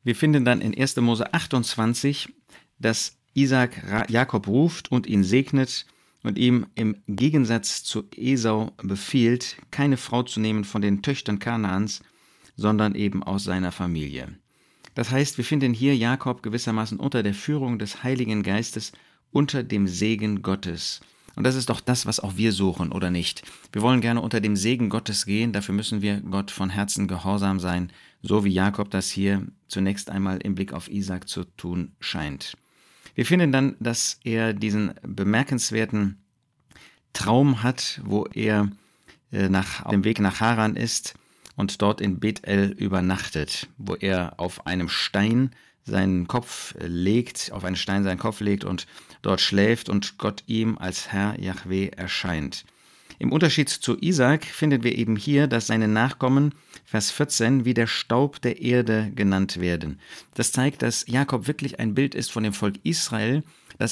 Wir finden dann in 1. Mose 28, dass Isaak Jakob ruft und ihn segnet und ihm im Gegensatz zu Esau befiehlt, keine Frau zu nehmen von den Töchtern Kanaans, sondern eben aus seiner Familie. Das heißt, wir finden hier Jakob gewissermaßen unter der Führung des Heiligen Geistes, unter dem Segen Gottes. Und das ist doch das, was auch wir suchen, oder nicht? Wir wollen gerne unter dem Segen Gottes gehen, dafür müssen wir Gott von Herzen gehorsam sein, so wie Jakob das hier zunächst einmal im Blick auf Isaak zu tun scheint. Wir finden dann, dass er diesen bemerkenswerten Traum hat, wo er auf dem Weg nach Haran ist und dort in Bethel übernachtet, wo er auf einem Stein seinen Kopf legt und dort schläft und Gott ihm als Herr Jahwe erscheint. Im Unterschied zu Isaak finden wir eben hier, dass seine Nachkommen, Vers 14, wie der Staub der Erde genannt werden. Das zeigt, dass Jakob wirklich ein Bild ist von dem Volk Israel, das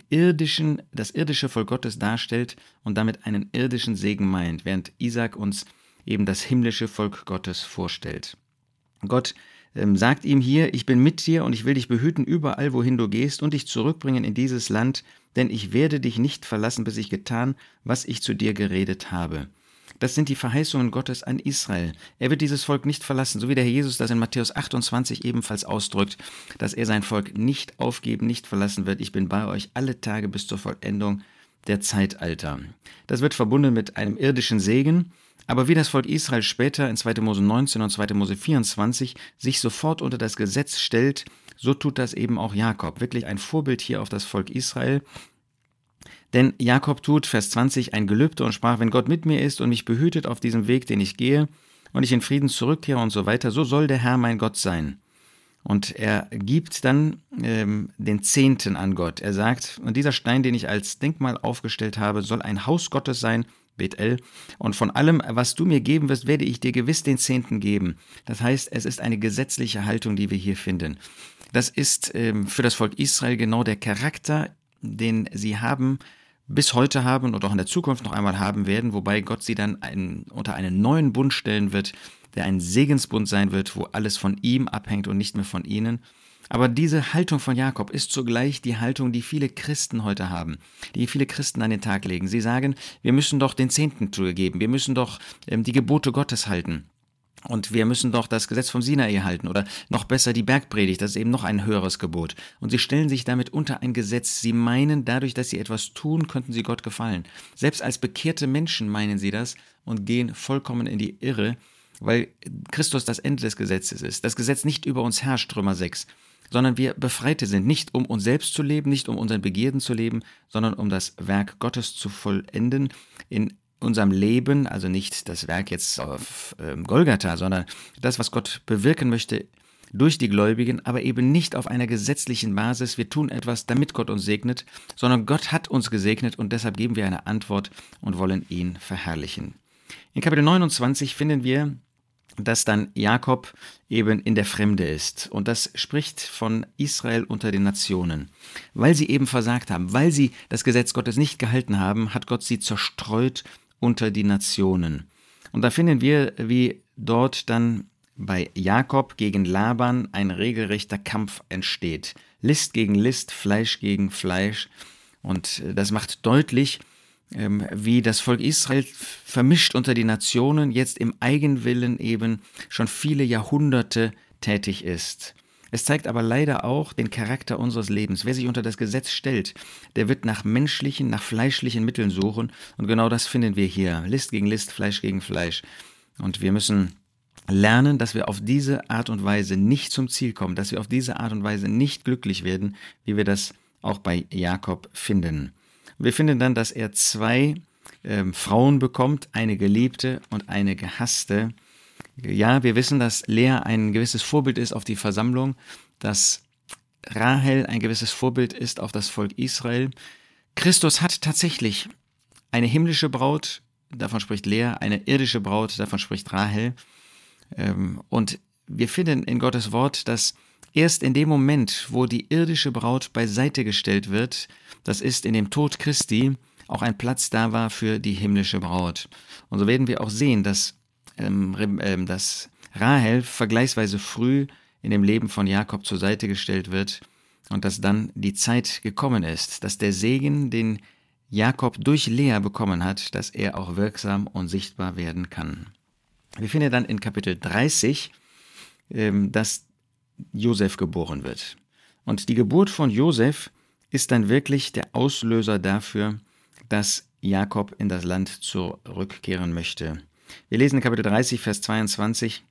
das irdische Volk Gottes darstellt und damit einen irdischen Segen meint, während Isaak uns eben das himmlische Volk Gottes vorstellt. Gott sagt ihm hier, ich bin mit dir und ich will dich behüten überall, wohin du gehst und dich zurückbringen in dieses Land, denn ich werde dich nicht verlassen, bis ich getan, was ich zu dir geredet habe. Das sind die Verheißungen Gottes an Israel. Er wird dieses Volk nicht verlassen, so wie der Herr Jesus das in Matthäus 28 ebenfalls ausdrückt, dass er sein Volk nicht aufgeben, nicht verlassen wird. Ich bin bei euch alle Tage bis zur Vollendung der Zeitalter. Das wird verbunden mit einem irdischen Segen, aber wie das Volk Israel später in 2. Mose 19 und 2. Mose 24 sich sofort unter das Gesetz stellt, so tut das eben auch Jakob. Wirklich ein Vorbild hier auf das Volk Israel. Denn Jakob tut, Vers 20, ein Gelübde und sprach, wenn Gott mit mir ist und mich behütet auf diesem Weg, den ich gehe, und ich in Frieden zurückkehre und so weiter, so soll der Herr mein Gott sein. Und er gibt dann den Zehnten an Gott. Er sagt, und dieser Stein, den ich als Denkmal aufgestellt habe, soll ein Haus Gottes sein, Bethel, und von allem, was du mir geben wirst, werde ich dir gewiss den Zehnten geben. Das heißt, es ist eine gesetzliche Haltung, die wir hier finden. Das ist für das Volk Israel genau der Charakter, den sie bis heute haben und auch in der Zukunft noch einmal haben werden, wobei Gott sie dann unter einen neuen Bund stellen wird, der ein Segensbund sein wird, wo alles von ihm abhängt und nicht mehr von ihnen. Aber diese Haltung von Jakob ist zugleich die Haltung, die viele Christen heute haben, die viele Christen an den Tag legen. Sie sagen, wir müssen doch den Zehnten geben, wir müssen doch die Gebote Gottes halten. Und wir müssen doch das Gesetz vom Sinai halten oder noch besser die Bergpredigt, das ist eben noch ein höheres Gebot. Und sie stellen sich damit unter ein Gesetz. Sie meinen, dadurch, dass sie etwas tun, könnten sie Gott gefallen. Selbst als bekehrte Menschen meinen sie das und gehen vollkommen in die Irre, weil Christus das Ende des Gesetzes ist. Das Gesetz nicht über uns herrscht, Römer 6, sondern wir Befreite sind, nicht um uns selbst zu leben, nicht um unseren Begierden zu leben, sondern um das Werk Gottes zu vollenden in unserem Leben, also nicht das Werk jetzt auf Golgatha, sondern das, was Gott bewirken möchte durch die Gläubigen, aber eben nicht auf einer gesetzlichen Basis. Wir tun etwas, damit Gott uns segnet, sondern Gott hat uns gesegnet und deshalb geben wir eine Antwort und wollen ihn verherrlichen. In Kapitel 29 finden wir, dass dann Jakob eben in der Fremde ist. Und das spricht von Israel unter den Nationen. Weil sie eben versagt haben, weil sie das Gesetz Gottes nicht gehalten haben, hat Gott sie zerstreut unter die Nationen. Und da finden wir, wie dort dann bei Jakob gegen Laban ein regelrechter Kampf entsteht. List gegen List, Fleisch gegen Fleisch. Und das macht deutlich, wie das Volk Israel vermischt unter die Nationen jetzt im Eigenwillen eben schon viele Jahrhunderte tätig ist. Es zeigt aber leider auch den Charakter unseres Lebens. Wer sich unter das Gesetz stellt, der wird nach menschlichen, nach fleischlichen Mitteln suchen. Und genau das finden wir hier. List gegen List, Fleisch gegen Fleisch. Und wir müssen lernen, dass wir auf diese Art und Weise nicht zum Ziel kommen, dass wir auf diese Art und Weise nicht glücklich werden, wie wir das auch bei Jakob finden. Wir finden dann, dass er zwei Frauen bekommt, eine Geliebte und eine gehasste. Ja, wir wissen, dass Lea ein gewisses Vorbild ist auf die Versammlung, dass Rahel ein gewisses Vorbild ist auf das Volk Israel. Christus hat tatsächlich eine himmlische Braut, davon spricht Lea, eine irdische Braut, davon spricht Rahel. Und wir finden in Gottes Wort, dass erst in dem Moment, wo die irdische Braut beiseite gestellt wird, das ist in dem Tod Christi, auch ein Platz da war für die himmlische Braut. Und so werden wir auch sehen, dass Rahel vergleichsweise früh in dem Leben von Jakob zur Seite gestellt wird und dass dann die Zeit gekommen ist, dass der Segen, den Jakob durch Lea bekommen hat, dass er auch wirksam und sichtbar werden kann. Wir finden dann in Kapitel 30, dass Josef geboren wird. Und die Geburt von Josef ist dann wirklich der Auslöser dafür, dass Jakob in das Land zurückkehren möchte. Wir lesen in Kapitel 30, Vers 22,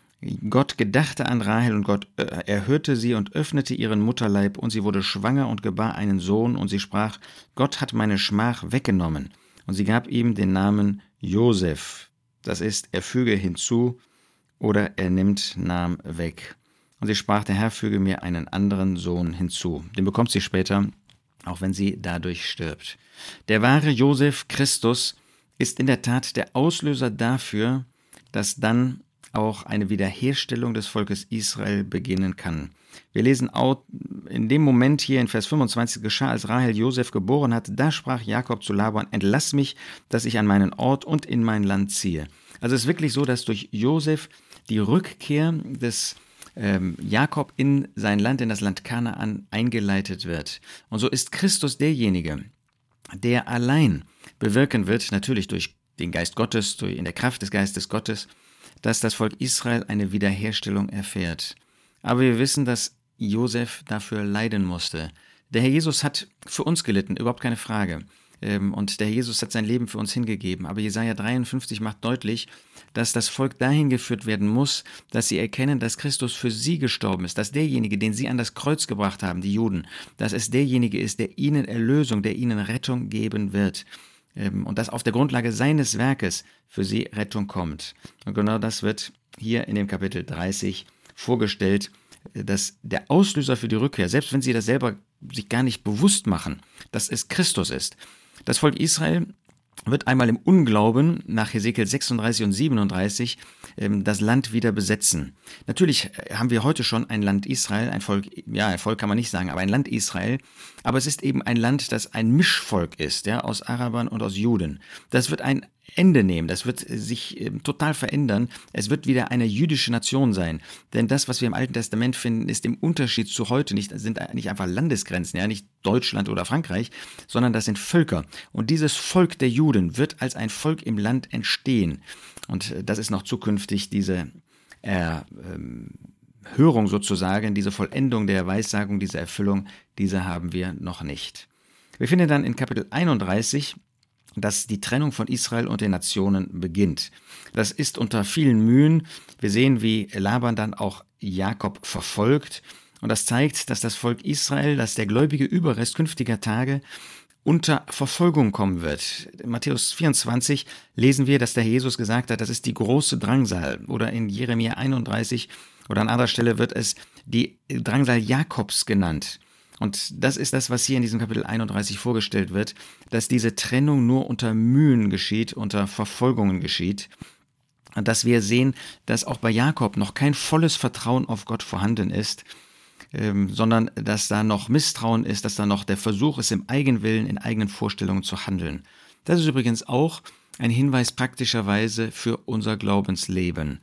Gott gedachte an Rahel und Gott erhörte sie und öffnete ihren Mutterleib und sie wurde schwanger und gebar einen Sohn und sie sprach, Gott hat meine Schmach weggenommen. Und sie gab ihm den Namen Josef. Das ist, er füge hinzu oder er nahm weg. Und sie sprach, der Herr füge mir einen anderen Sohn hinzu. Den bekommt sie später, auch wenn sie dadurch stirbt. Der wahre Josef Christus ist in der Tat der Auslöser dafür, dass dann auch eine Wiederherstellung des Volkes Israel beginnen kann. Wir lesen auch in dem Moment hier in Vers 25 geschah, als Rahel Josef geboren hat, da sprach Jakob zu Laban, entlass mich, dass ich an meinen Ort und in mein Land ziehe. Also es ist wirklich so, dass durch Josef die Rückkehr des Jakob in sein Land, in das Land Kanaan, eingeleitet wird. Und so ist Christus derjenige, der allein bewirken wird, natürlich durch den Geist Gottes, in der Kraft des Geistes Gottes, dass das Volk Israel eine Wiederherstellung erfährt. Aber wir wissen, dass Josef dafür leiden musste. Der Herr Jesus hat für uns gelitten, überhaupt keine Frage. Und der Herr Jesus hat sein Leben für uns hingegeben. Aber Jesaja 53 macht deutlich, dass das Volk dahin geführt werden muss, dass sie erkennen, dass Christus für sie gestorben ist, dass derjenige, den sie an das Kreuz gebracht haben, die Juden, dass es derjenige ist, der ihnen Erlösung, der ihnen Rettung geben wird. Und dass auf der Grundlage seines Werkes für sie Rettung kommt. Und genau das wird hier in dem Kapitel 30 vorgestellt, dass der Auslöser für die Rückkehr, selbst wenn sie das selber sich gar nicht bewusst machen, dass es Christus ist. Das Volk Israel wird einmal im Unglauben nach Hesekiel 36 und 37 das Land wieder besetzen. Natürlich haben wir heute schon ein Land Israel, ein Volk kann man nicht sagen, aber ein Land Israel. Aber es ist eben ein Land, das ein Mischvolk ist, ja, aus Arabern und aus Juden. Das wird ein Ende nehmen, das wird sich total verändern. Es wird wieder eine jüdische Nation sein. Denn das, was wir im Alten Testament finden, ist im Unterschied zu heute sind nicht einfach Landesgrenzen, ja, nicht Deutschland oder Frankreich, sondern das sind Völker. Und dieses Volk der Juden wird als ein Volk im Land entstehen. Und das ist noch zukünftig diese Hörung sozusagen, diese Vollendung der Weissagung, diese Erfüllung, diese haben wir noch nicht. Wir finden dann in Kapitel 31, dass die Trennung von Israel und den Nationen beginnt. Das ist unter vielen Mühen. Wir sehen, wie Laban dann auch Jakob verfolgt. Und das zeigt, dass das Volk Israel, dass der gläubige Überrest künftiger Tage unter Verfolgung kommen wird. In Matthäus 24 lesen wir, dass der Herr Jesus gesagt hat, das ist die große Drangsal. Oder in Jeremia 31 oder an anderer Stelle wird es die Drangsal Jakobs genannt. Und das ist das, was hier in diesem Kapitel 31 vorgestellt wird, dass diese Trennung nur unter Mühen geschieht, unter Verfolgungen geschieht. Und dass wir sehen, dass auch bei Jakob noch kein volles Vertrauen auf Gott vorhanden ist, sondern dass da noch Misstrauen ist, dass da noch der Versuch ist, im Eigenwillen, in eigenen Vorstellungen zu handeln. Das ist übrigens auch ein Hinweis praktischerweise für unser Glaubensleben.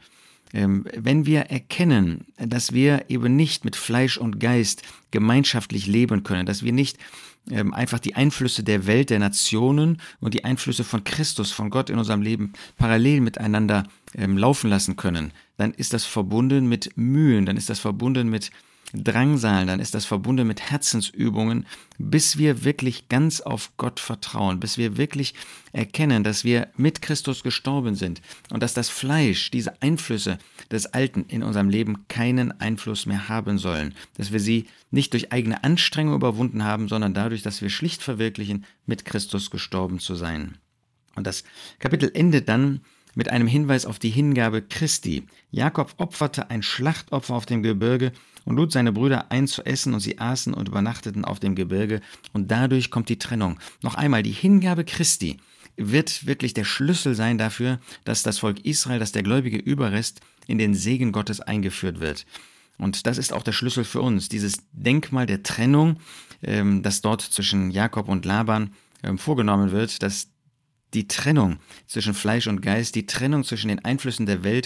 Wenn wir erkennen, dass wir eben nicht mit Fleisch und Geist gemeinschaftlich leben können, dass wir nicht einfach die Einflüsse der Welt, der Nationen und die Einflüsse von Christus, von Gott in unserem Leben parallel miteinander laufen lassen können, dann ist das verbunden mit Mühen, dann ist das verbunden mit Drangsalen, dann ist das verbunden mit Herzensübungen, bis wir wirklich ganz auf Gott vertrauen, bis wir wirklich erkennen, dass wir mit Christus gestorben sind und dass das Fleisch, diese Einflüsse des Alten in unserem Leben keinen Einfluss mehr haben sollen, dass wir sie nicht durch eigene Anstrengung überwunden haben, sondern dadurch, dass wir schlicht verwirklichen, mit Christus gestorben zu sein. Und das Kapitel endet dann mit einem Hinweis auf die Hingabe Christi. Jakob opferte ein Schlachtopfer auf dem Gebirge und lud seine Brüder ein zu essen und sie aßen und übernachteten auf dem Gebirge und dadurch kommt die Trennung. Noch einmal, die Hingabe Christi wird wirklich der Schlüssel sein dafür, dass das Volk Israel, dass der gläubige Überrest in den Segen Gottes eingeführt wird. Und das ist auch der Schlüssel für uns, dieses Denkmal der Trennung, das dort zwischen Jakob und Laban vorgenommen wird, dass die Trennung zwischen Fleisch und Geist, die Trennung zwischen den Einflüssen der Welt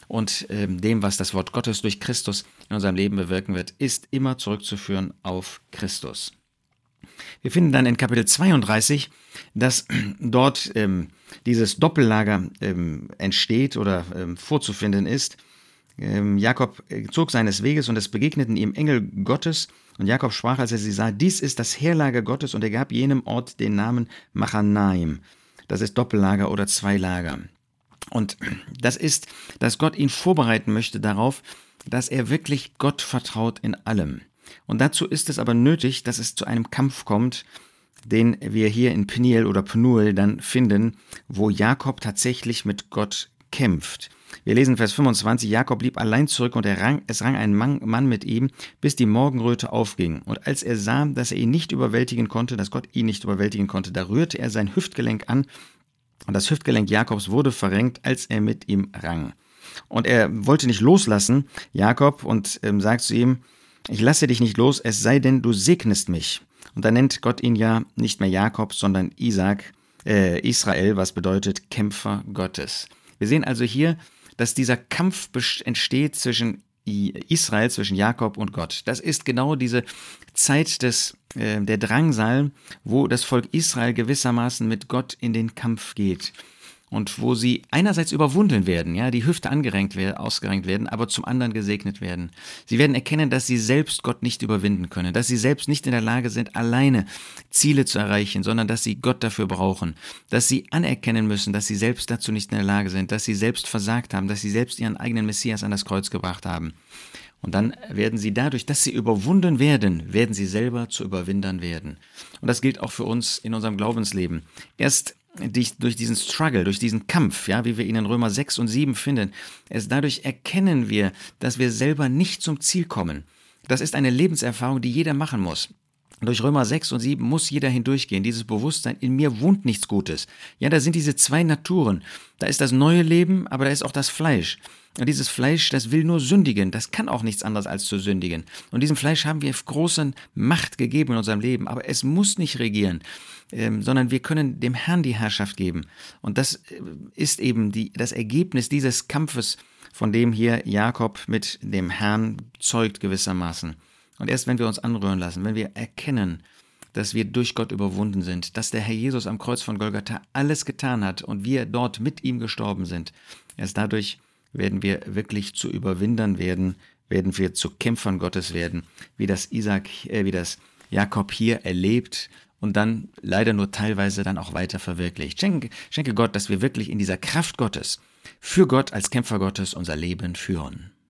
und dem, was das Wort Gottes durch Christus in unserem Leben bewirken wird, ist immer zurückzuführen auf Christus. Wir finden dann in Kapitel 32, dass dort dieses Doppellager entsteht oder vorzufinden ist. Jakob zog seines Weges und es begegneten ihm Engel Gottes. Und Jakob sprach, als er sie sah, dies ist das Heerlager Gottes, und er gab jenem Ort den Namen Machanaim. Das ist Doppellager oder Zweilager. Und das ist, dass Gott ihn vorbereiten möchte darauf, dass er wirklich Gott vertraut in allem. Und dazu ist es aber nötig, dass es zu einem Kampf kommt, den wir hier in Peniel oder Penuel dann finden, wo Jakob tatsächlich mit Gott kämpft. Wir lesen Vers 25, Jakob blieb allein zurück und es rang ein Mann mit ihm, bis die Morgenröte aufging. Und als er sah, dass er ihn nicht überwältigen konnte, dass Gott ihn nicht überwältigen konnte, da rührte er sein Hüftgelenk an und das Hüftgelenk Jakobs wurde verrenkt, als er mit ihm rang. Und er wollte nicht loslassen, Jakob, und sagt zu ihm, ich lasse dich nicht los, es sei denn, du segnest mich. Und da nennt Gott ihn ja nicht mehr Jakob, sondern Israel, was bedeutet Kämpfer Gottes. Wir sehen also hier, dass dieser Kampf entsteht zwischen Israel, zwischen Jakob und Gott. Das ist genau diese Zeit der Drangsal, wo das Volk Israel gewissermaßen mit Gott in den Kampf geht. Und wo sie einerseits überwunden werden, ja, die Hüfte ausgerenkt werden, aber zum anderen gesegnet werden. Sie werden erkennen, dass sie selbst Gott nicht überwinden können, dass sie selbst nicht in der Lage sind, alleine Ziele zu erreichen, sondern dass sie Gott dafür brauchen, dass sie anerkennen müssen, dass sie selbst dazu nicht in der Lage sind, dass sie selbst versagt haben, dass sie selbst ihren eigenen Messias an das Kreuz gebracht haben. Und dann werden sie dadurch, dass sie überwunden werden sie selber zu Überwindern werden. Und das gilt auch für uns in unserem Glaubensleben. Erst durch diesen Struggle, durch diesen Kampf, ja, wie wir ihn in Römer 6 und 7 finden, dadurch erkennen wir, dass wir selber nicht zum Ziel kommen. Das ist eine Lebenserfahrung, die jeder machen muss. Durch Römer 6 und 7 muss jeder hindurchgehen, dieses Bewusstsein, in mir wohnt nichts Gutes. Ja, da sind diese zwei Naturen. Da ist das neue Leben, aber da ist auch das Fleisch. Und dieses Fleisch, das will nur sündigen. Das kann auch nichts anderes als zu sündigen. Und diesem Fleisch haben wir große Macht gegeben in unserem Leben. Aber es muss nicht regieren, sondern wir können dem Herrn die Herrschaft geben. Und das ist eben das Ergebnis dieses Kampfes, von dem hier Jakob mit dem Herrn zeugt gewissermaßen. Und erst wenn wir uns anrühren lassen, wenn wir erkennen, dass wir durch Gott überwunden sind, dass der Herr Jesus am Kreuz von Golgatha alles getan hat und wir dort mit ihm gestorben sind, erst dadurch werden wir wirklich zu Überwindern werden, werden wir zu Kämpfern Gottes werden, wie das Jakob hier erlebt und dann leider nur teilweise dann auch weiter verwirklicht. Schenke Gott, dass wir wirklich in dieser Kraft Gottes, für Gott als Kämpfer Gottes unser Leben führen.